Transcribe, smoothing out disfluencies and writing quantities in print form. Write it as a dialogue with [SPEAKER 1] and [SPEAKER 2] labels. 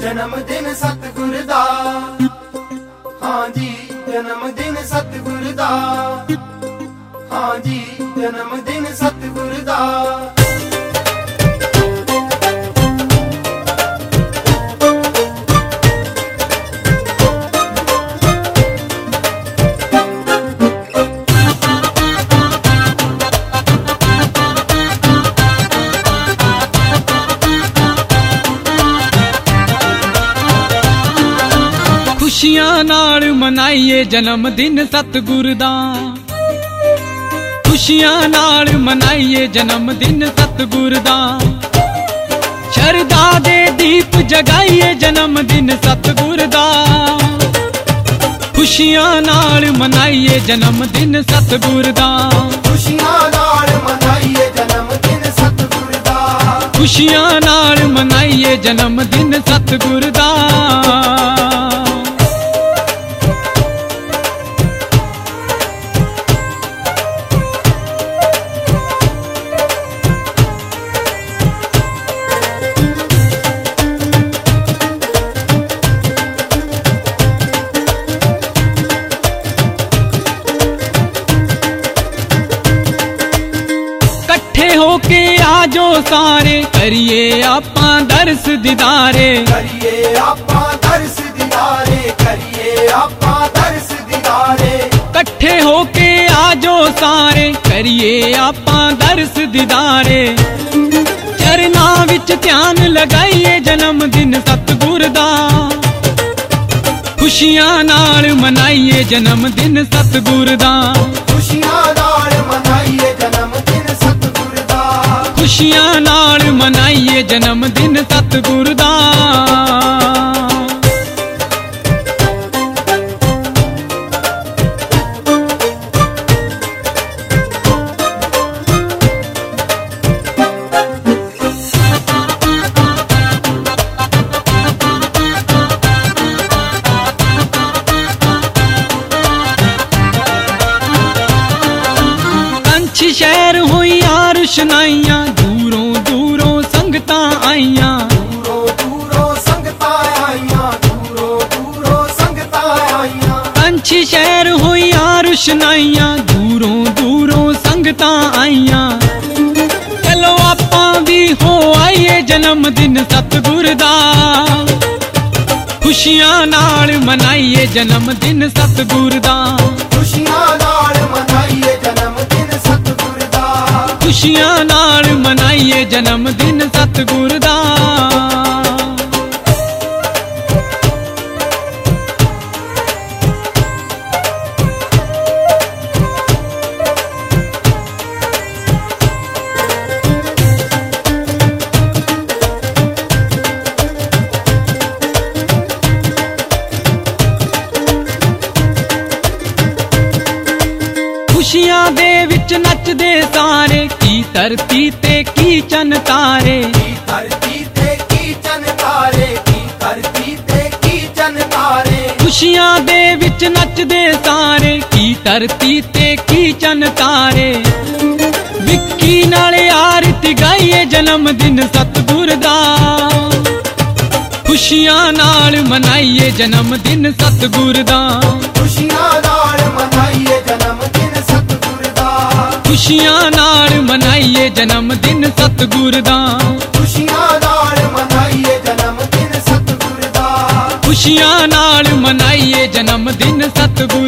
[SPEAKER 1] जन्म दिन सतगुर दा, हाँ जी जन्म दिन सतगुर दा, हाँ जी जन्म दिन सतगुर दा।
[SPEAKER 2] खुशियां नाल मनाइए जन्म दिन सतगुर दा, खुशियां नाल मनाइए जन्म दिन सतगुर दा। शरदा दे दीप जगाइए जन्म दिन सतगुर दा, खुशियां नाल मनाइए जन्म दिन सतगुर दा।
[SPEAKER 1] खुशियां नाल मनाइए जन्म दिन सतगुर दा,
[SPEAKER 2] खुशियां नाल मनाइए जन्म दिन सतगुर दा। होके आजो सारे करिए आपां दर्श दीदारे,
[SPEAKER 1] करिए आपां दर्श दीदारे, करिए आपां दर्श दीदारे।
[SPEAKER 2] कट्ठे होके आजो सारे करिए आपां दर्श दीदारे। चरना विच ध्यान लगाइए जन्म दिन सतगुर दा, खुशियां नाल मनाइए जन्म दिन सतगुर दा।
[SPEAKER 1] खुशियां नाल मनाइए जन्म दिन सतगुर दा,
[SPEAKER 2] खुशियां नाल मनाइए जन्म दिन सतगुर दा। शहर होइया रुशनाइयां, दूरों दूरों संगतां आइयां,
[SPEAKER 1] दूरों दूरों संगतां आइयां, दूरों दूरों संगतां आइयां।
[SPEAKER 2] पंछी शहर होइया रुशनाइयां, दूरों दूरों संगतां आइयां। चलो आपां भी हो आइए जन्म दिन सतगुर दा, खुशियां नाल मनाइए जन्म दिन सतगुर दा।
[SPEAKER 1] खुशियां नाल मनाइए जन्म दिन सतगुर दा,
[SPEAKER 2] खुशियां नाल मनाइए जन्म दिन सतगुर दा। खुशियां दे विच नचदे सारे, की धरती ते की चन तारे,
[SPEAKER 1] की धरती ते की चन तारे, की धरती ते की चन तारे।
[SPEAKER 2] खुशियां दे विच नचदे सारे, की धरती ते की चन तारे। विक्की नाले आरती गाइए जन्म दिन सतगुर दा, खुशियां नाल मनाइए जन्म दिन सतगुर दा।
[SPEAKER 1] खुशियां नाल मनाइए जन्म दिन सतगुर दा,
[SPEAKER 2] खुशियां नाल मनाइए जन्म दिन सतगुर दा।
[SPEAKER 1] खुशियां नाल मनाइए जन्म दिन सतगुर दा,
[SPEAKER 2] खुशियां नाल मनाइए जन्म दिन सतगुर